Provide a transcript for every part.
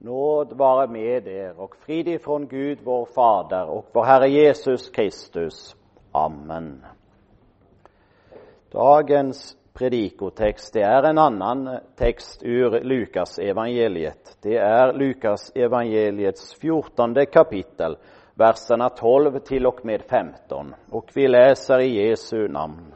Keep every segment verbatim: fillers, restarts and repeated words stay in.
Nåd vare med er och frid ifrån Gud vår Fader och vår Herre Jesus Kristus. Amen. Dagens predikotext, det är en annan text ur Lukas evangeliet. Det är Lukas evangeliets fjortonde kapitel, verserna tolv till och med femton. Och vi läser i Jesu namn.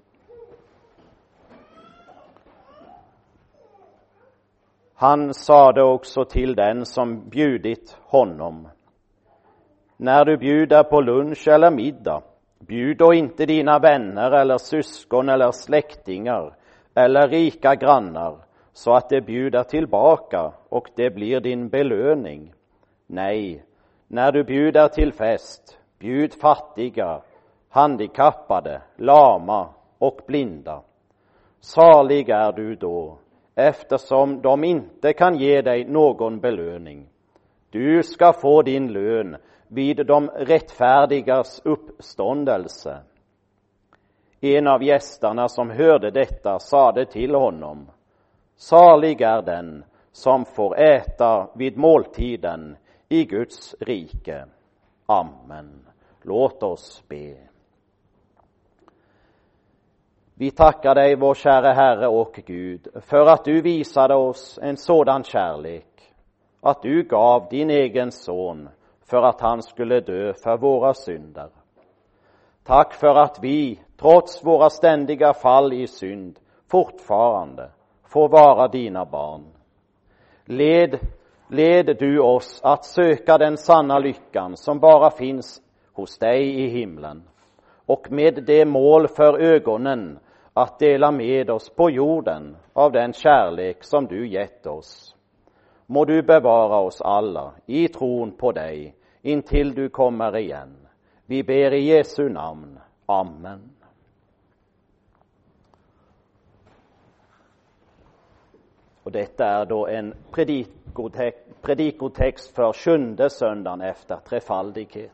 Han sade också till den som bjudit honom: när du bjuder på lunch eller middag, bjud då inte dina vänner eller syskon eller släktingar eller rika grannar, så att de bjuder tillbaka och det blir din belöning. Nej, när du bjuder till fest, bjud fattiga, handikappade, lama och blinda. Salig är du då, eftersom de inte kan ge dig någon belöning. Du ska få din lön vid de rättfärdigas uppståndelse. En av gästerna som hörde detta sade till honom: salig är den som får äta vid måltiden i Guds rike. Amen. Låt oss be. Vi tackar dig, vår kära Herre och Gud, för att du visade oss en sådan kärlek, att du gav din egen son för att han skulle dö för våra synder. Tack för att vi, trots våra ständiga fall i synd, fortfarande får vara dina barn. Led, led du oss att söka den sanna lyckan som bara finns hos dig i himlen, och med det mål för ögonen att dela med oss på jorden av den kärlek som du gett oss. Må du bevara oss alla i tron på dig intill du kommer igen. Vi ber i Jesu namn. Amen. Och detta är då en predikotext, predikotext för sjunde söndagen efter trefaldighet.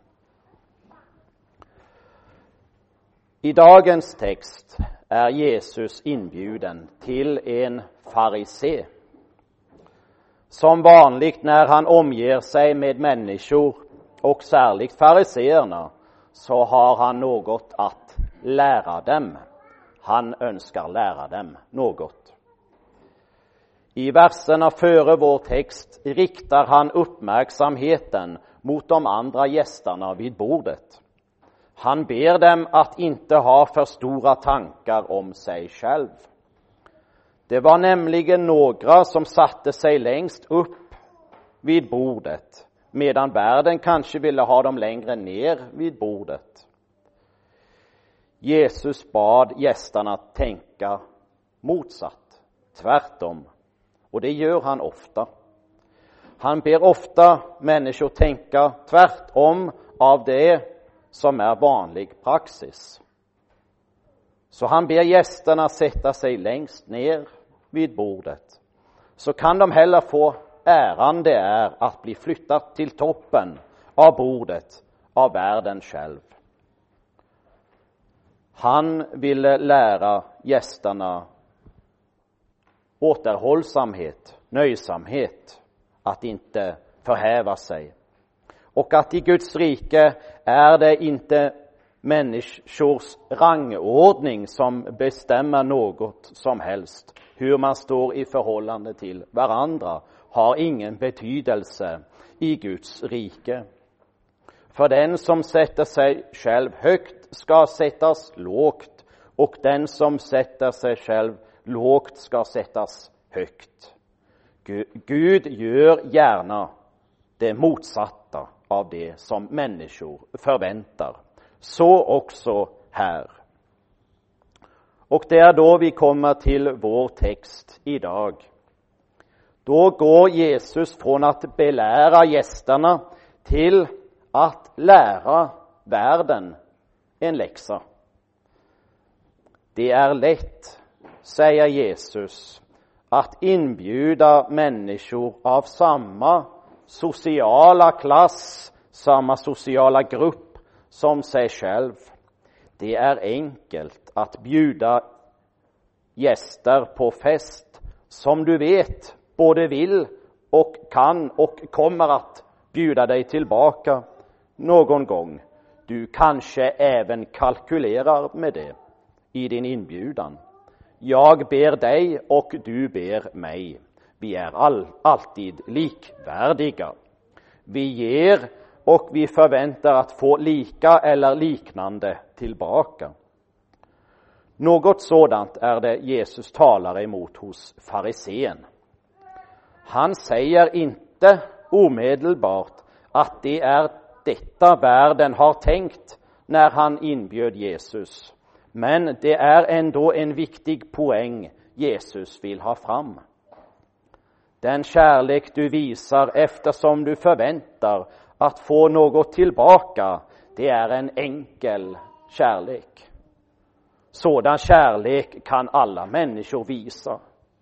I dagens text är Jesus inbjuden till en farisé. Som vanligt när han omger sig med människor, och särskilt fariséerna, så har han något att lära dem. Han önskar lära dem något. I verserna före vår text riktar han uppmärksamheten mot de andra gästerna vid bordet. Han ber dem att inte ha för stora tankar om sig själv. Det var nämligen några som satte sig längst upp vid bordet, medan värden kanske ville ha dem längre ner vid bordet. Jesus bad gästerna att tänka motsatt, tvärtom, och det gör han ofta. Han ber ofta människor tänka tvärtom av det som är vanlig praxis. Så han ber gästerna sätta sig längst ner vid bordet. Så kan de heller få äran det är att bli flyttat till toppen av bordet av världen själv. Han ville lära gästerna återhållsamhet, nöjsamhet, att inte förhäva sig. Och att i Guds rike är det inte människors rangordning som bestämmer något som helst. Hur man står i förhållande till varandra har ingen betydelse i Guds rike. För den som sätter sig själv högt ska sättas lågt, och den som sätter sig själv lågt ska sättas högt. Gud gör gärna det motsatta av det som människor förväntar. Så också här. Och det är då vi kommer till vår text idag. Då går Jesus från att belära gästerna till att lära världen en läxa. Det är lätt, säger Jesus, att inbjuda människor av samma sociala klass, samma sociala grupp som sig själv. Det är enkelt att bjuda gäster på fest som du vet både vill och kan och kommer att bjuda dig tillbaka någon gång. Du kanske även kalkylerar med det i din inbjudan. Jag ber dig och du ber mig. Vi är all, alltid likvärdiga. Vi ger och vi förväntar att få lika eller liknande tillbaka. Något sådant är det Jesus talar emot hos farisén. Han säger inte omedelbart att det är detta världen har tänkt när han inbjöd Jesus. Men det är ändå en viktig poäng Jesus vill ha fram. Den kärlek du visar eftersom du förväntar att få något tillbaka, det är en enkel kärlek. Sådan kärlek kan alla människor visa.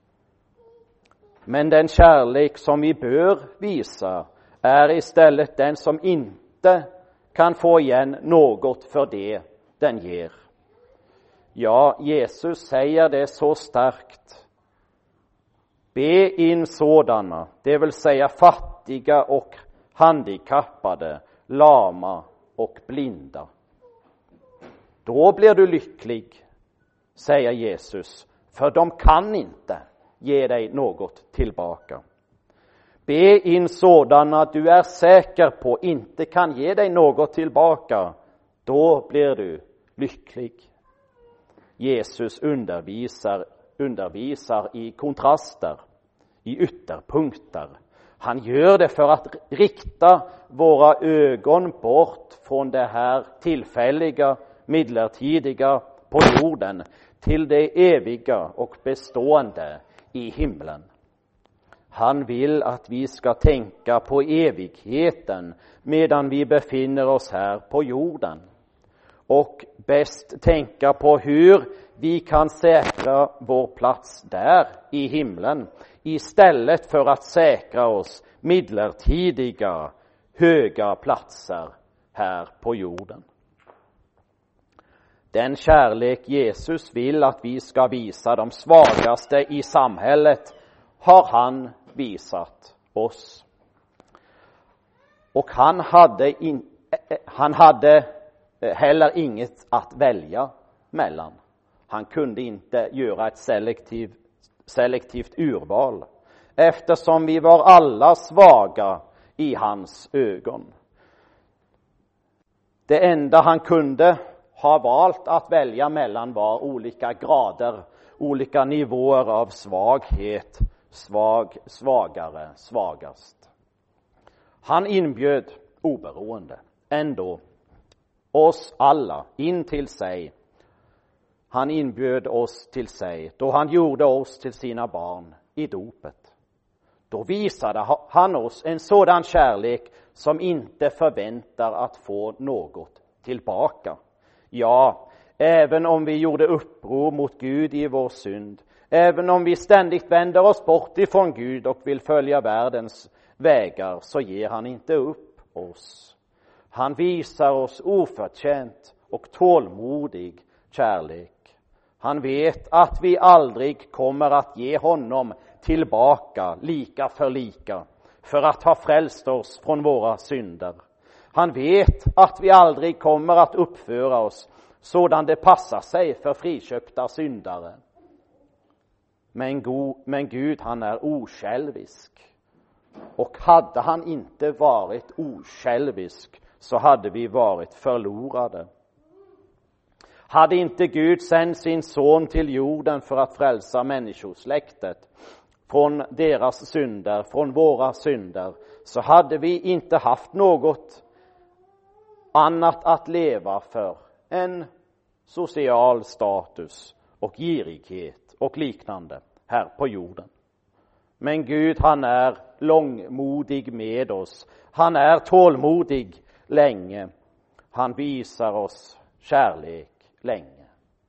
Men den kärlek som vi bör visa är istället den som inte kan få igen något för det den ger. Ja, Jesus säger det så starkt. Be in sådana, det vill säga fattiga och handikappade, lama och blinda. Då blir du lycklig, säger Jesus, för de kan inte ge dig något tillbaka. Be in sådana du är säker på inte kan ge dig något tillbaka, då blir du lycklig. Jesus undervisar, undervisar i kontraster, i ytterpunkter. Han gör det för att rikta våra ögon bort från det här tillfälliga, midlertidiga på jorden till det eviga och bestående i himlen. Han vill att vi ska tänka på evigheten medan vi befinner oss här på jorden. Och bäst tänka på hur vi kan säkra vår plats där i himlen istället för att säkra oss midlertidiga, höga platser här på jorden. Den kärlek Jesus vill att vi ska visa de svagaste i samhället har han visat oss. Och han hade, in, han hade heller inget att välja mellan. Han kunde inte göra ett selektiv, selektivt urval eftersom vi var alla svaga i hans ögon. Det enda han kunde ha valt att välja mellan var olika grader, olika nivåer av svaghet, svag, svagare, svagast. Han inbjöd oberoende ändå oss alla in till sig. Han inbjöd oss till sig då han gjorde oss till sina barn i dopet. Då visade han oss en sådan kärlek som inte förväntar att få något tillbaka. Ja, även om vi gjorde uppror mot Gud i vår synd, även om vi ständigt vänder oss bort ifrån Gud och vill följa världens vägar, så ger han inte upp oss. Han visar oss oförtjänt och tålmodig kärlek. Han vet att vi aldrig kommer att ge honom tillbaka lika för lika för att ha frälst oss från våra synder. Han vet att vi aldrig kommer att uppföra oss sådan det passar sig för friköpta syndare. Men, go, men Gud, han är osjälvisk. Och hade han inte varit osjälvisk så hade vi varit förlorade. Hade inte Gud sänt sin son till jorden för att frälsa människosläktet från deras synder, från våra synder, så hade vi inte haft något annat att leva för än social status och girighet och liknande här på jorden. Men Gud, han är långmodig med oss. Han är tålmodig länge. Han visar oss kärlek länge.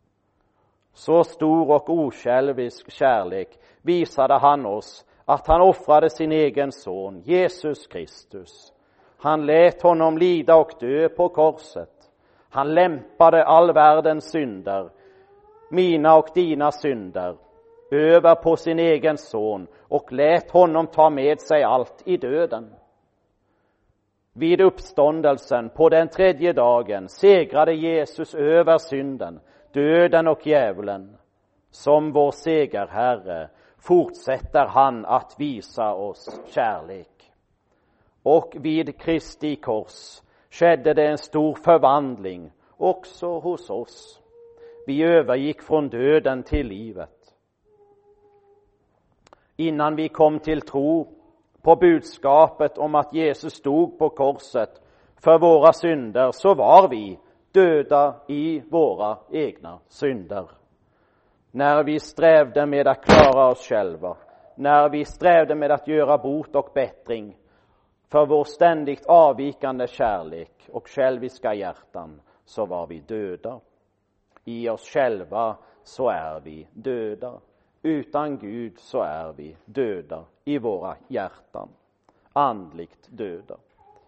Så stor och osjälvisk kärlek visade han oss att han offrade sin egen son, Jesus Kristus. Han lät honom lida och dö på korset. Han lämpade all världens synder, mina och dina synder, över på sin egen son och lät honom ta med sig allt i döden. Vid uppståndelsen på den tredje dagen segrade Jesus över synden, döden och djävulen. Som vår segerherre fortsätter han att visa oss kärlek. Och vid Kristi kors skedde det en stor förvandling också hos oss. Vi övergick från döden till livet. Innan vi kom till tro på budskapet om att Jesus stod på korset för våra synder, så var vi döda i våra egna synder. När vi strävde med att klara oss själva, när vi strävde med att göra bot och bättring för vår ständigt avvikande kärlek och själviska hjärtan, så var vi döda. I oss själva så är vi döda. Utan Gud så är vi döda i våra hjärtan, andligt döda.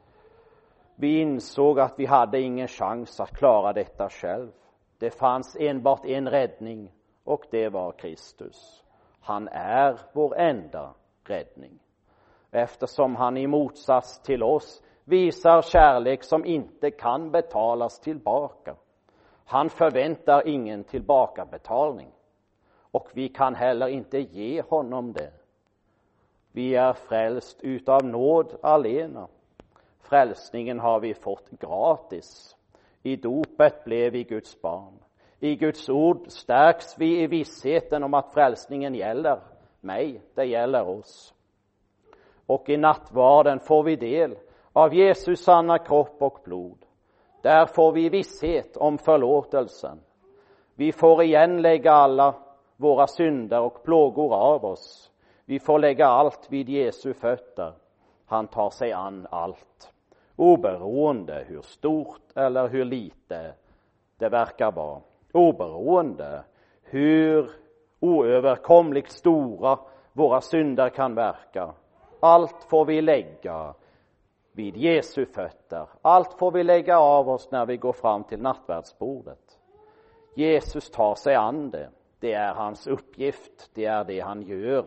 Vi insåg att vi hade ingen chans att klara detta själv. Det fanns enbart en räddning, och det var Kristus. Han är vår enda räddning. Eftersom han i motsats till oss visar kärlek som inte kan betalas tillbaka. Han förväntar ingen tillbakabetalning. Och vi kan heller inte ge honom det. Vi är frälst utav nåd alena. Frälsningen har vi fått gratis. I dopet blev vi Guds barn. I Guds ord stärks vi i vissheten om att frälsningen gäller mig, det gäller oss. Och i nattvarden får vi del av Jesus sanna kropp och blod. Där får vi visshet om förlåtelsen. Vi får igen lägga alla våra synder och plågor av oss. Vi får lägga allt vid Jesu fötter. Han tar sig an allt. Oberoende hur stort eller hur lite det verkar vara. Oberoende hur oöverkomligt stora våra synder kan verka. Allt får vi lägga vid Jesu fötter. Allt får vi lägga av oss när vi går fram till nattvardsbordet. Jesus tar sig an det. Det är hans uppgift, det är det han gör.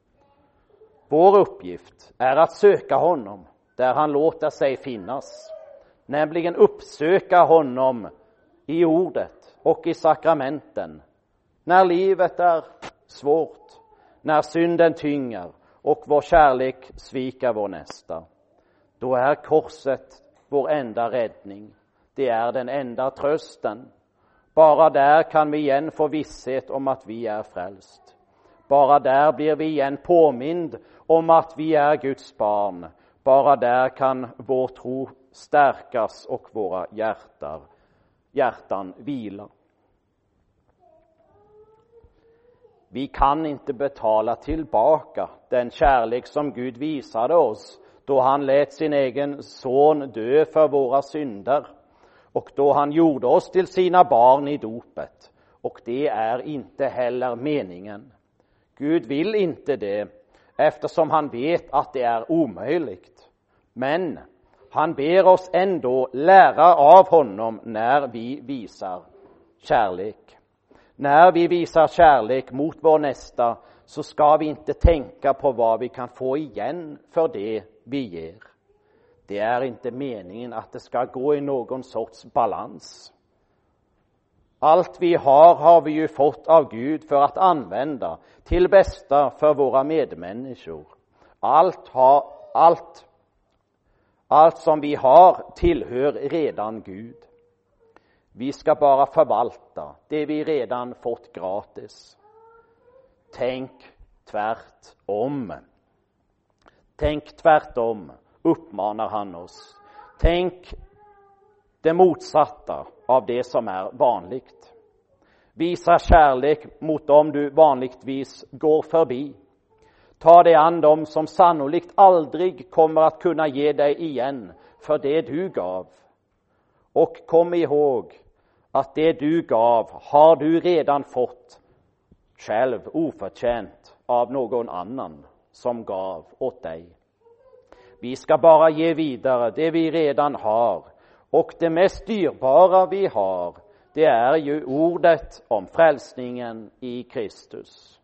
Vår uppgift är att söka honom där han låter sig finnas. Nämligen uppsöka honom i ordet och i sakramenten. När livet är svårt, när synden tynger och vår kärlek sviker vår nästa. Då är korset vår enda räddning. Det är den enda trösten. Bara där kan vi igen få visshet om att vi är frälst. Bara där blir vi igen påmind om att vi är Guds barn. Bara där kan vår tro stärkas och våra hjärtan, hjärtan vila. Vi kan inte betala tillbaka den kärlek som Gud visade oss då han lät sin egen son dö för våra synder. Och då han gjorde oss till sina barn i dopet. Och det är inte heller meningen. Gud vill inte det, eftersom han vet att det är omöjligt. Men han ber oss ändå lära av honom när vi visar kärlek. När vi visar kärlek mot vår nästa, så ska vi inte tänka på vad vi kan få igen för det vi ger. Det är inte meningen att det ska gå i någon sorts balans. Allt vi har har vi ju fått av Gud för att använda till bästa för våra medmänniskor. Allt, har, allt, allt som vi har tillhör redan Gud. Vi ska bara förvalta det vi redan fått gratis. Tänk tvärtom. Tänk tvärtom, uppmanar han oss. Tänk det motsatta av det som är vanligt. Visa kärlek mot dem du vanligtvis går förbi. Ta dig an dem som sannolikt aldrig kommer att kunna ge dig igen för det du gav. Och kom ihåg att det du gav har du redan fått själv oförtjänt av någon annan som gav åt dig. Vi ska bara ge vidare det vi redan har. Och det mest dyrbara vi har, det är ju ordet om frälsningen i Kristus.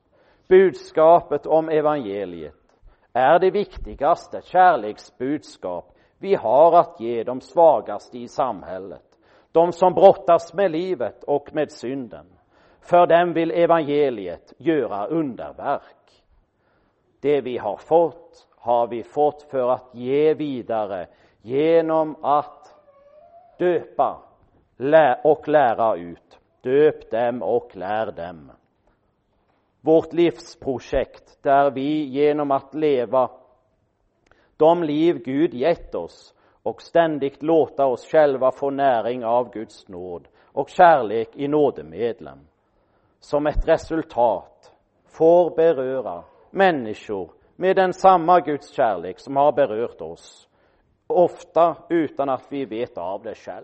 Budskapet om evangeliet är det viktigaste kärleksbudskap vi har att ge de svagaste i samhället, de som brottas med livet och med synden. För dem vill evangeliet göra underverk. Det vi har fått har vi fått för att ge vidare genom att döpa och lära ut. Döp dem och lär dem. Vårt livsprojekt där vi genom att leva de liv Gud gett oss och ständigt låta oss själva få näring av Guds nåd och kärlek i nådemedlen, som ett resultat får beröra människor med den samma Guds kärlek som har berört oss, ofta utan att vi vet av det själv.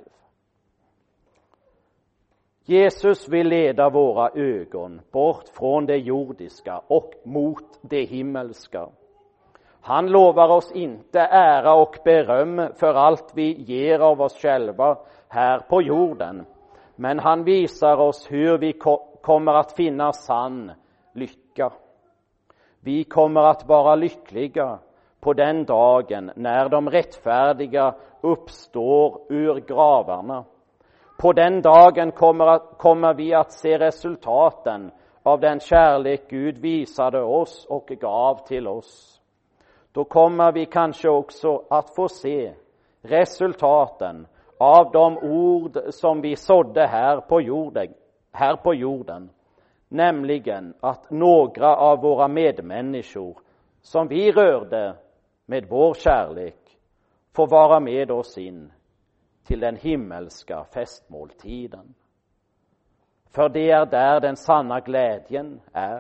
Jesus vill leda våra ögon bort från det jordiska och mot det himmelska. Han lovar oss inte ära och beröm för allt vi ger av oss själva här på jorden, men han visar oss hur vi ko- kommer att finna sann lycka. Vi kommer att vara lyckliga på den dagen när de rättfärdiga uppstår ur gravarna. På den dagen kommer, att, kommer vi att se resultaten av den kärlek Gud visade oss och gav till oss. Då kommer vi kanske också att få se resultaten av de ord som vi sådde här på jorden, här på jorden. Nämligen att några av våra medmänniskor som vi rörde med vår kärlek får vara med oss in till den himmelska festmåltiden. För det är där den sanna glädjen är.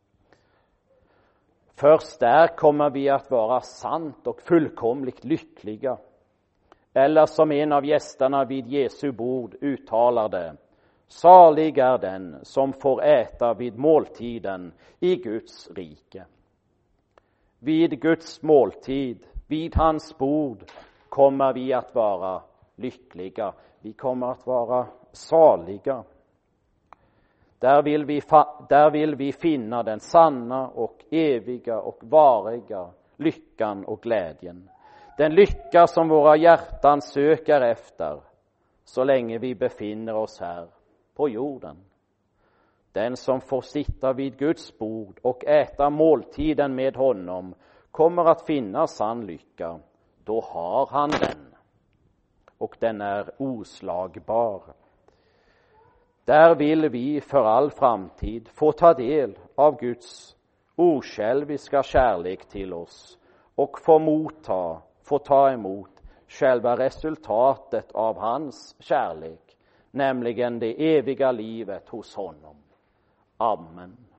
Först där kommer vi att vara sant och fullkomligt lyckliga. Eller som en av gästerna vid Jesu bord uttalade: salig är den som får äta vid måltiden i Guds rike. Vid Guds måltid, vid hans bord, kommer vi att vara lyckliga. Vi kommer att vara saliga. Där vill vi, där vill vi finna den sanna och eviga och variga lyckan och glädjen. Den lycka som våra hjärtan söker efter så länge vi befinner oss här på jorden. Den som får sitta vid Guds bord och äta måltiden med honom kommer att finna sann lycka. Då har han den. Och den är oslagbar. Där vill vi för all framtid få ta del av Guds osjälviska kärlek till oss och få motta, få ta emot själva resultatet av hans kärlek, nämligen det eviga livet hos honom. Amen.